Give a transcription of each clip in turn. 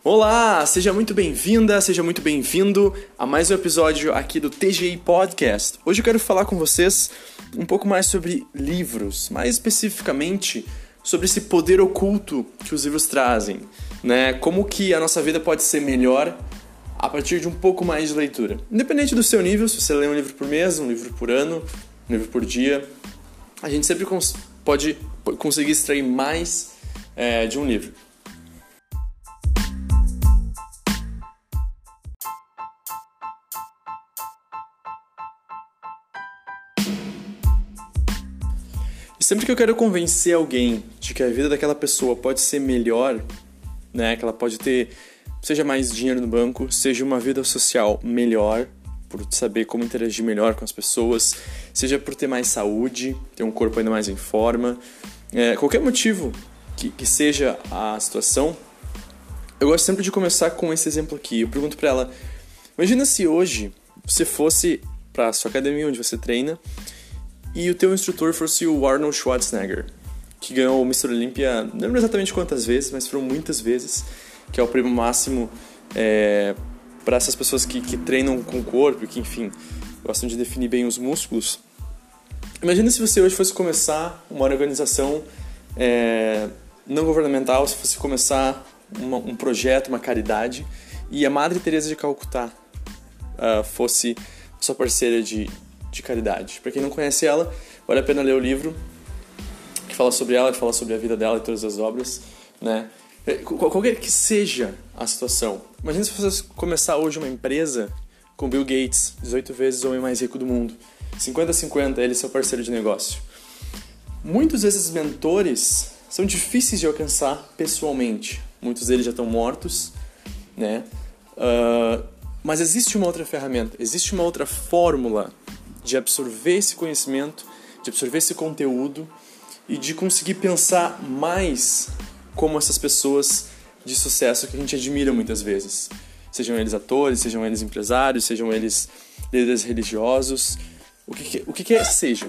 Olá, seja muito bem-vinda, seja muito bem-vindo a mais um episódio aqui do TGI Podcast. Hoje eu quero falar com vocês um pouco mais sobre livros, mais especificamente sobre esse poder oculto que os livros trazem, né? Como que a nossa vida pode ser melhor a partir de um pouco mais de leitura. Independente do seu nível, se você lê um livro por mês, um livro por ano, um livro por dia, a gente sempre pode conseguir extrair mais de um livro. Sempre que eu quero convencer alguém de que a vida daquela pessoa pode ser melhor, né, que ela pode ter, seja mais dinheiro no banco, seja uma vida social melhor, por saber como interagir melhor com as pessoas, seja por ter mais saúde, ter um corpo ainda mais em forma, qualquer motivo que seja a situação, eu gosto sempre de começar com esse exemplo aqui. Eu pergunto pra ela, imagina se hoje você fosse pra sua academia onde você treina, e o teu instrutor fosse o Arnold Schwarzenegger, que ganhou o Mr. Olympia, não lembro exatamente quantas vezes, mas foram muitas vezes, que é o prêmio máximo para essas pessoas que treinam com o corpo, que, enfim, gostam de definir bem os músculos. Imagina se você hoje fosse começar uma organização não governamental, se fosse começar um projeto, uma caridade, e a Madre Teresa de Calcutá fosse sua parceira de caridade. Para quem não conhece ela, vale a pena ler o livro que fala sobre ela, que fala sobre a vida dela e todas as obras, né? Qualquer que seja a situação. Imagina se você começar hoje uma empresa com Bill Gates, 18 vezes o homem mais rico do mundo, 50-50, ele é seu parceiro de negócio. Muitos desses mentores são difíceis de alcançar pessoalmente. Muitos deles já estão mortos, né? Mas existe uma outra ferramenta, existe uma outra fórmula de absorver esse conhecimento, de absorver esse conteúdo e de conseguir pensar mais como essas pessoas de sucesso que a gente admira muitas vezes. Sejam eles atores, sejam eles empresários, sejam eles líderes religiosos, o que quer que seja.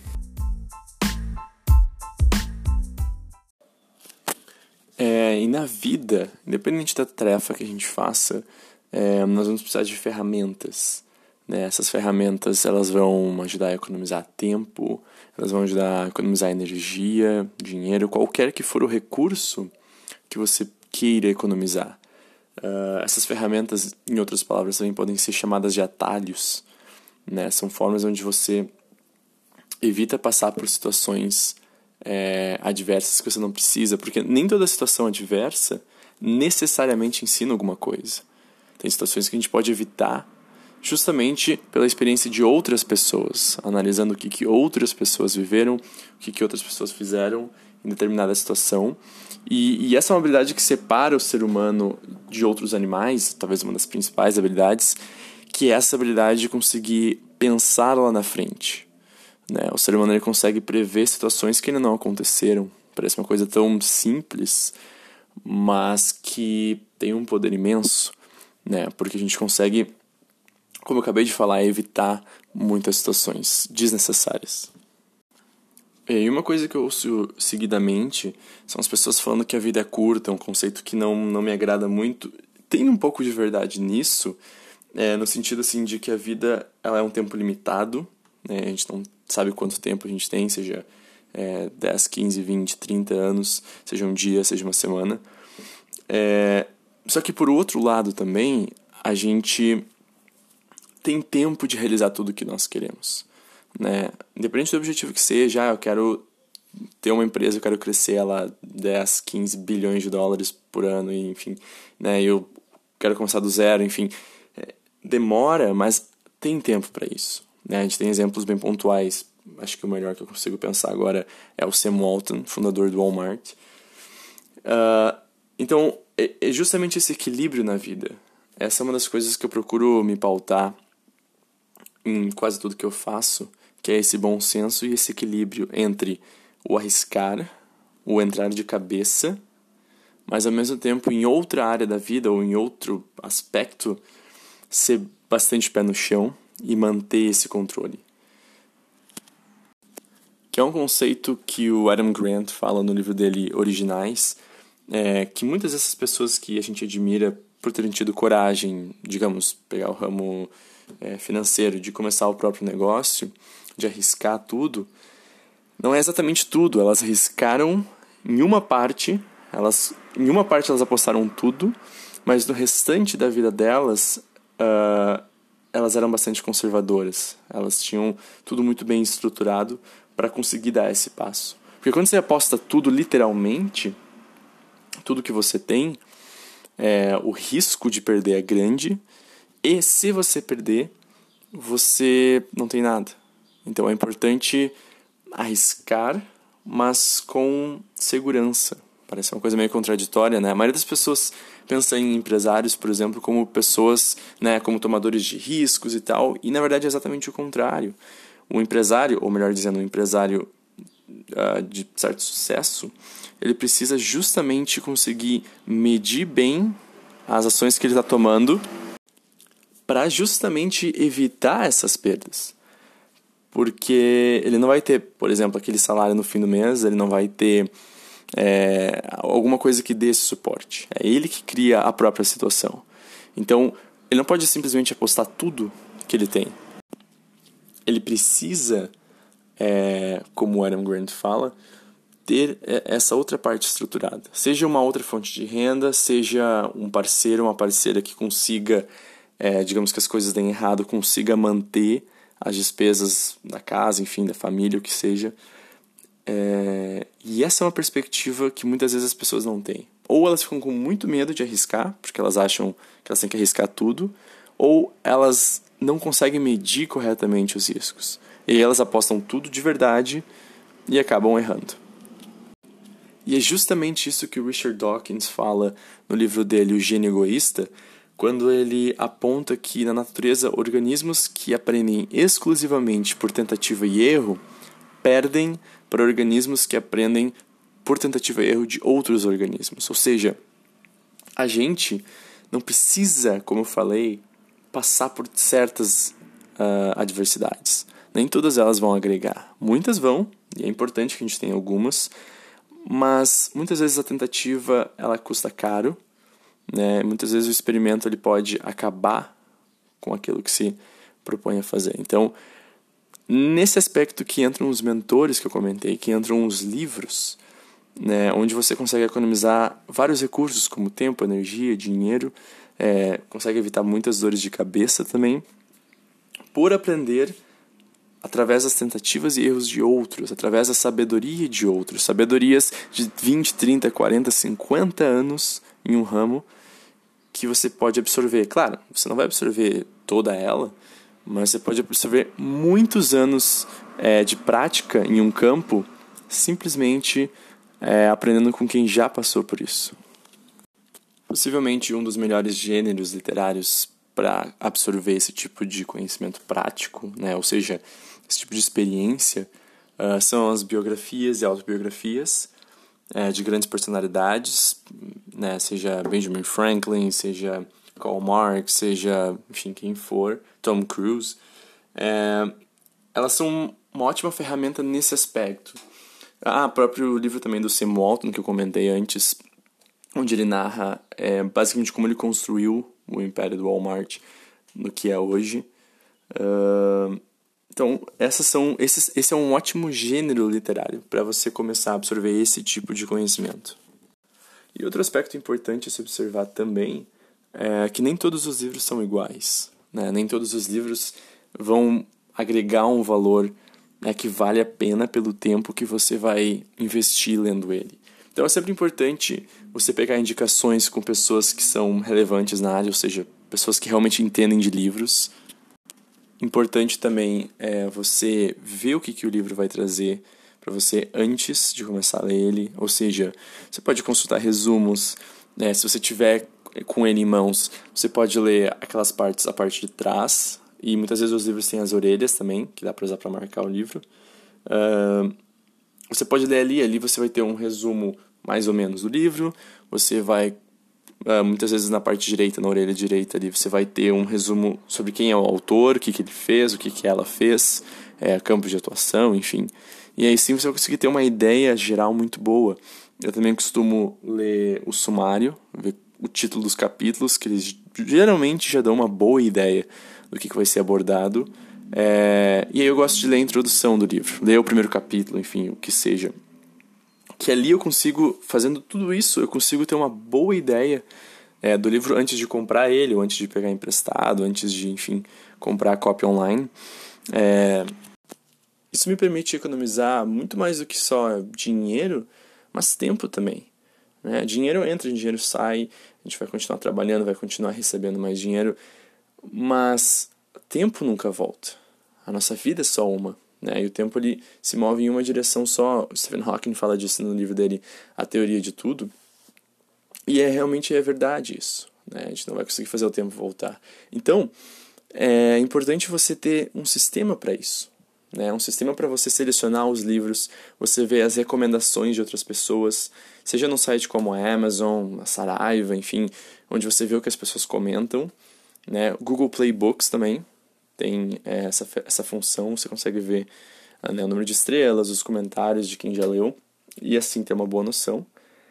E na vida, independente da tarefa que a gente faça, nós vamos precisar de ferramentas. Essas ferramentas elas vão ajudar a economizar tempo, elas vão ajudar a economizar energia, dinheiro, qualquer que for o recurso que você queira economizar. Essas ferramentas, em outras palavras, também podem ser chamadas de atalhos, né? São formas onde você evita passar por situações adversas que você não precisa, porque nem toda situação adversa necessariamente ensina alguma coisa. Tem situações que a gente pode evitar justamente pela experiência de outras pessoas, analisando o que outras pessoas viveram, o que outras pessoas fizeram em determinada situação. E essa é uma habilidade que separa o ser humano de outros animais, talvez uma das principais habilidades, que é essa habilidade de conseguir pensar lá na frente. O ser humano ele consegue prever situações que ainda não aconteceram. Parece uma coisa tão simples, mas que tem um poder imenso, porque a gente consegue, como eu acabei de falar, evitar muitas situações desnecessárias. E uma coisa que eu ouço seguidamente são as pessoas falando que a vida é curta, um conceito que não me agrada muito. Tem um pouco de verdade nisso, no sentido assim, de que a vida ela é um tempo limitado, a gente não sabe quanto tempo a gente tem, seja 10, 15, 20, 30 anos, seja um dia, seja uma semana. Só que por outro lado também, a gente tem tempo de realizar tudo o que nós queremos, Independente do objetivo que seja, eu quero ter uma empresa, eu quero crescer ela 10, 15 bilhões de dólares por ano, enfim, eu quero começar do zero, enfim, demora, mas tem tempo para isso, A gente tem exemplos bem pontuais, acho que o melhor que eu consigo pensar agora é o Sam Walton, fundador do Walmart. Então, é justamente esse equilíbrio na vida. Essa é uma das coisas que eu procuro me pautar em quase tudo que eu faço, que é esse bom senso e esse equilíbrio entre o arriscar, o entrar de cabeça, mas ao mesmo tempo em outra área da vida ou em outro aspecto ser bastante pé no chão e manter esse controle. Que é um conceito que o Adam Grant fala no livro dele Originais, que muitas dessas pessoas que a gente admira por terem tido coragem, digamos, pegar o ramo financeiro, de começar o próprio negócio, de arriscar tudo, não é exatamente tudo. Elas arriscaram em uma parte, elas apostaram tudo, mas no restante da vida delas, elas eram bastante conservadoras. Elas tinham tudo muito bem estruturado para conseguir dar esse passo. Porque quando você aposta tudo literalmente, tudo que você tem, o risco de perder é grande, e se você perder, você não tem nada. Então é importante arriscar, mas com segurança. Parece uma coisa meio contraditória, né? A maioria das pessoas pensa em empresários, por exemplo, como pessoas, né, como tomadores de riscos e tal, e na verdade é exatamente o contrário. O empresário, ou melhor dizendo, um empresário de certo sucesso, ele precisa justamente conseguir medir bem as ações que ele está tomando para justamente evitar essas perdas. Porque ele não vai ter, por exemplo, aquele salário no fim do mês, ele não vai ter alguma coisa que dê esse suporte. É ele que cria a própria situação. Então, ele não pode simplesmente apostar tudo que ele tem. Ele precisa, como o Adam Grant fala, ter essa outra parte estruturada. Seja uma outra fonte de renda, seja um parceiro, uma parceira que consiga, digamos que as coisas deem errado, consiga manter as despesas da casa, enfim, da família, o que seja. E essa é uma perspectiva que muitas vezes as pessoas não têm. Ou elas ficam com muito medo de arriscar, porque elas acham que elas têm que arriscar tudo, ou elas não conseguem medir corretamente os riscos. E aí elas apostam tudo de verdade e acabam errando. E é justamente isso que o Richard Dawkins fala no livro dele, O Gênio Egoísta, quando ele aponta que na natureza organismos que aprendem exclusivamente por tentativa e erro perdem para organismos que aprendem por tentativa e erro de outros organismos. Ou seja, a gente não precisa, como eu falei, passar por certas adversidades. Nem todas elas vão agregar. Muitas vão, e é importante que a gente tenha algumas, mas muitas vezes a tentativa ela custa caro, né? Muitas vezes o experimento ele pode acabar com aquilo que se propõe a fazer. Então, nesse aspecto que entram os mentores que eu comentei, que entram os livros, né, onde você consegue economizar vários recursos, como tempo, energia, dinheiro, consegue evitar muitas dores de cabeça também, por aprender através das tentativas e erros de outros, através da sabedoria de outros, sabedorias de 20, 30, 40, 50 anos em um ramo que você pode absorver. Claro, você não vai absorver toda ela, mas você pode absorver muitos anos de prática em um campo, simplesmente aprendendo com quem já passou por isso. Possivelmente um dos melhores gêneros literários para absorver esse tipo de conhecimento prático, né? Ou seja, esse tipo de experiência, são as biografias e autobiografias de grandes personalidades, né? Seja Benjamin Franklin, seja Karl Marx, seja, enfim, quem for, Tom Cruise. Elas são uma ótima ferramenta nesse aspecto. O próprio livro também do Sam Walton, que eu comentei antes, onde ele narra basicamente como ele construiu o império do Walmart no que é hoje. Então, esse é um ótimo gênero literário para você começar a absorver esse tipo de conhecimento. E outro aspecto importante a se observar também é que nem todos os livros são iguais, né? Nem todos os livros vão agregar um valor que vale a pena pelo tempo que você vai investir lendo ele. Então é sempre importante você pegar indicações com pessoas que são relevantes na área, ou seja, pessoas que realmente entendem de livros. Importante também é você ver o que o livro vai trazer para você antes de começar a ler ele. Ou seja, você pode consultar resumos, né? Se você tiver com ele em mãos, você pode ler aquelas partes, a parte de trás. E muitas vezes os livros têm as orelhas também, que dá para usar para marcar o livro. Você pode ler ali você vai ter um resumo mais ou menos do livro. Você vai, muitas vezes na parte direita, na orelha direita ali, você vai ter um resumo sobre quem é o autor, o que ele fez, o que ela fez, campos de atuação, enfim. E aí sim você vai conseguir ter uma ideia geral muito boa. Eu também costumo ler o sumário, ver o título dos capítulos, que eles geralmente já dão uma boa ideia do que vai ser abordado. E aí eu gosto de ler a introdução do livro, ler o primeiro capítulo, enfim, o que seja. Que ali eu consigo, fazendo tudo isso, eu consigo ter uma boa ideia do livro antes de comprar ele, ou antes de pegar emprestado, antes de, enfim, comprar a cópia online. Isso me permite economizar muito mais do que só dinheiro, mas tempo também. Né? Dinheiro entra, dinheiro sai, a gente vai continuar trabalhando, vai continuar recebendo mais dinheiro, mas tempo nunca volta. A nossa vida é só uma. Né? E o tempo ele se move em uma direção só. O Stephen Hawking fala disso no livro dele, A Teoria de Tudo. E realmente é verdade isso. Né? A gente não vai conseguir fazer o tempo voltar. Então, é importante você ter um sistema para isso. Né? Um sistema para você selecionar os livros, você ver as recomendações de outras pessoas, seja num site como a Amazon, a Saraiva, enfim, onde você vê o que as pessoas comentam. Né? O Google Play Books também tem essa função, você consegue ver o número de estrelas, os comentários de quem já leu, e assim ter uma boa noção.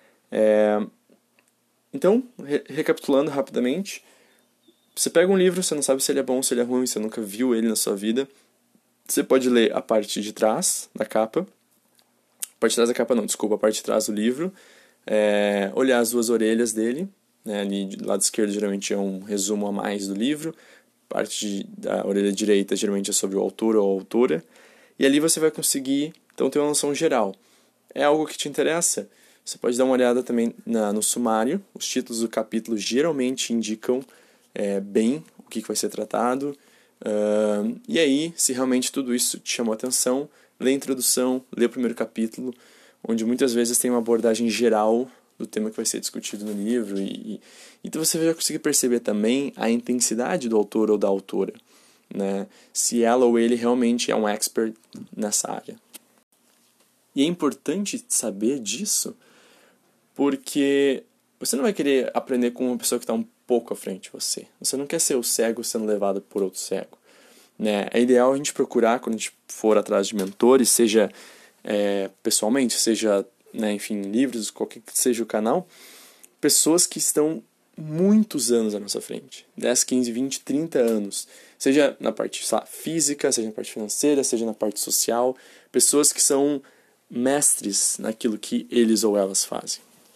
Então, recapitulando rapidamente, você pega um livro, você não sabe se ele é bom, se ele é ruim, você nunca viu ele na sua vida, você pode ler a parte de trás da capa, a parte de trás da capa não, desculpa, a parte de trás do livro, olhar as duas orelhas dele, né, ali do lado esquerdo geralmente é um resumo a mais do livro, a parte da orelha direita geralmente é sobre o autor ou a autora, e ali você vai conseguir, então, ter uma noção geral. É algo que te interessa? Você pode dar uma olhada também no sumário, os títulos do capítulo geralmente indicam bem o que vai ser tratado, e aí, se realmente tudo isso te chamou a atenção, lê a introdução, lê o primeiro capítulo, onde muitas vezes tem uma abordagem geral do tema que vai ser discutido no livro, então você vai conseguir perceber também a intensidade do autor ou da autora, né? Se ela ou ele realmente é um expert nessa área. E é importante saber disso, porque você não vai querer aprender com uma pessoa que está um pouco à frente de você. Você não quer ser o cego sendo levado por outro cego. Né? É ideal a gente procurar, quando a gente for atrás de mentores, seja pessoalmente, seja, enfim, livros, qualquer que seja o canal, pessoas que estão muitos anos à nossa frente. 10, 15, 20, 30 anos. Seja na parte física, seja na parte financeira, seja na parte social. Pessoas que são mestres naquilo que eles ou elas fazem.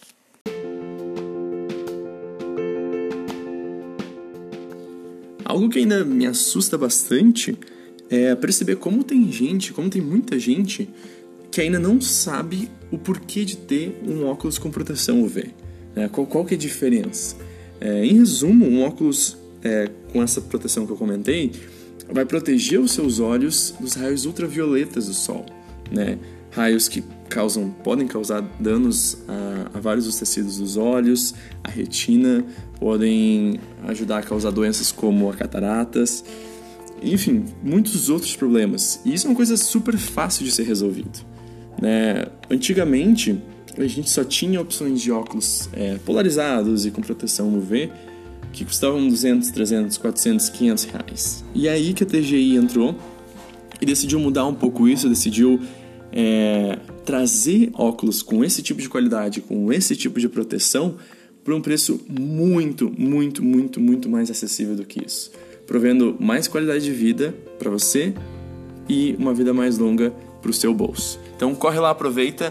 Algo que ainda me assusta bastante é perceber como tem muita gente que ainda não sabe o porquê de ter um óculos com proteção UV. Qual que é a diferença? Em resumo, um óculos com essa proteção que eu comentei vai proteger os seus olhos dos raios ultravioletas do sol. Né? Raios que podem causar danos a vários dos tecidos dos olhos, a retina, podem ajudar a causar doenças como a cataratas, enfim, muitos outros problemas. E isso é uma coisa super fácil de ser resolvido. Né? Antigamente, a gente só tinha opções de óculos polarizados e com proteção UV que custavam 200, 300, 400, 500 reais. E aí que a TGI entrou e decidiu mudar um pouco isso, decidiu trazer óculos com esse tipo de qualidade, com esse tipo de proteção, por um preço muito, muito, muito, muito mais acessível do que isso, provendo mais qualidade de vida para você e uma vida mais longa para o seu bolso. Então corre lá, aproveita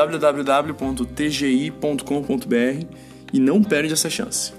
www.tgi.com.br e não perde essa chance.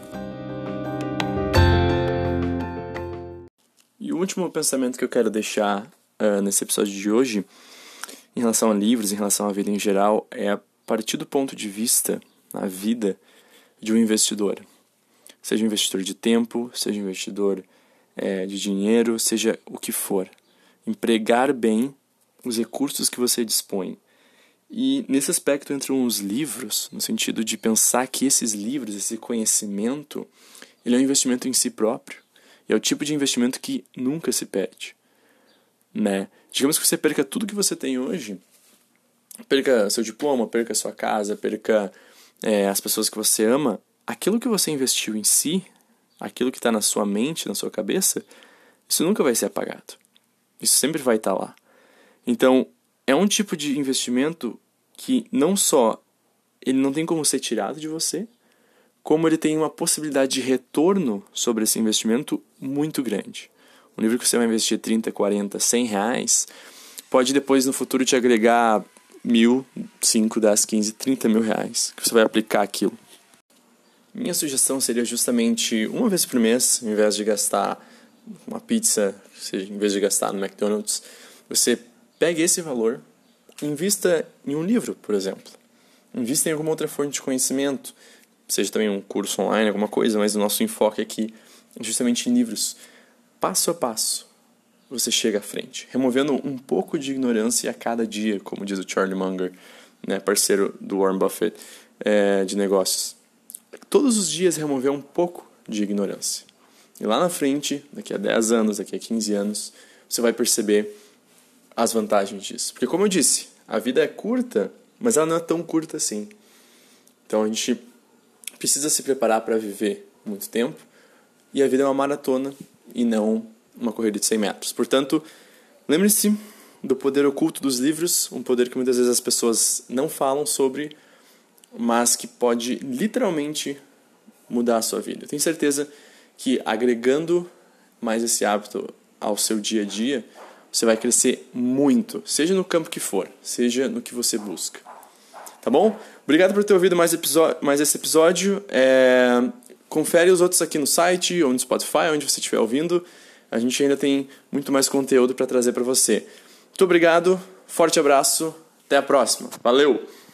E o último pensamento que eu quero deixar nesse episódio de hoje, em relação a livros, em relação à vida em geral, é a partir do ponto de vista, na vida, de um investidor. Seja um investidor de tempo, seja um investidor de dinheiro, seja o que for. Empregar bem os recursos que você dispõe. E nesse aspecto entram os livros, no sentido de pensar que esses livros, esse conhecimento, ele é um investimento em si próprio. E é o tipo de investimento que nunca se perde. Né? Digamos que você perca tudo que você tem hoje, perca seu diploma, perca sua casa, perca as pessoas que você ama, aquilo que você investiu em si, aquilo que está na sua mente, na sua cabeça, isso nunca vai ser apagado. Isso sempre vai estar lá. Então, é um tipo de investimento que não só ele não tem como ser tirado de você, como ele tem uma possibilidade de retorno sobre esse investimento muito grande. Um livro que você vai investir 30, 40, 100 reais, pode depois no futuro te agregar 1.000, 5, 10, 15, 30 mil reais, que você vai aplicar aquilo. Minha sugestão seria justamente uma vez por mês, ao invés de gastar uma pizza, ou seja, em vez de gastar no McDonald's, você pegue esse valor e invista em um livro, por exemplo. Invista em alguma outra fonte de conhecimento, seja também um curso online, alguma coisa, mas o nosso enfoque aqui é justamente em livros. Passo a passo, você chega à frente, removendo um pouco de ignorância a cada dia, como diz o Charlie Munger, né, parceiro do Warren Buffett de negócios. Todos os dias remover um pouco de ignorância. E lá na frente, daqui a 10 anos, daqui a 15 anos, você vai perceber as vantagens disso. Porque como eu disse, a vida é curta, mas ela não é tão curta assim. Então a gente precisa se preparar para viver muito tempo. E a vida é uma maratona e não uma corrida de 100 metros. Portanto, lembre-se do poder oculto dos livros, um poder que muitas vezes as pessoas não falam sobre, mas que pode literalmente mudar a sua vida. Eu tenho certeza que agregando mais esse hábito ao seu dia a dia, você vai crescer muito, seja no campo que for, seja no que você busca. Tá bom? Obrigado por ter ouvido mais esse episódio. Confere os outros aqui no site ou no Spotify, onde você estiver ouvindo. A gente ainda tem muito mais conteúdo para trazer para você. Muito obrigado, forte abraço, até a próxima. Valeu!